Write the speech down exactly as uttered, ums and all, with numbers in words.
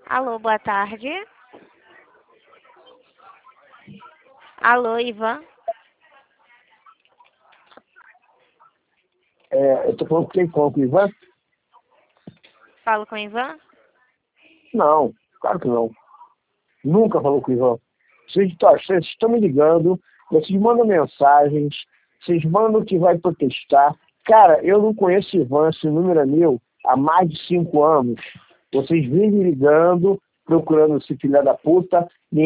Alô, boa tarde. Alô, Ivan. É, eu tô falando com quem? Falando com o Ivan? Falo com o Ivan? Não, claro que não. Nunca falou com o Ivan. Vocês, tá, vocês estão me ligando, vocês mandam mensagens, vocês mandam que vai protestar. Cara, eu não conheço o Ivan, esse número é meu, há mais de cinco anos. Vocês vivem ligando, procurando esse filho da puta.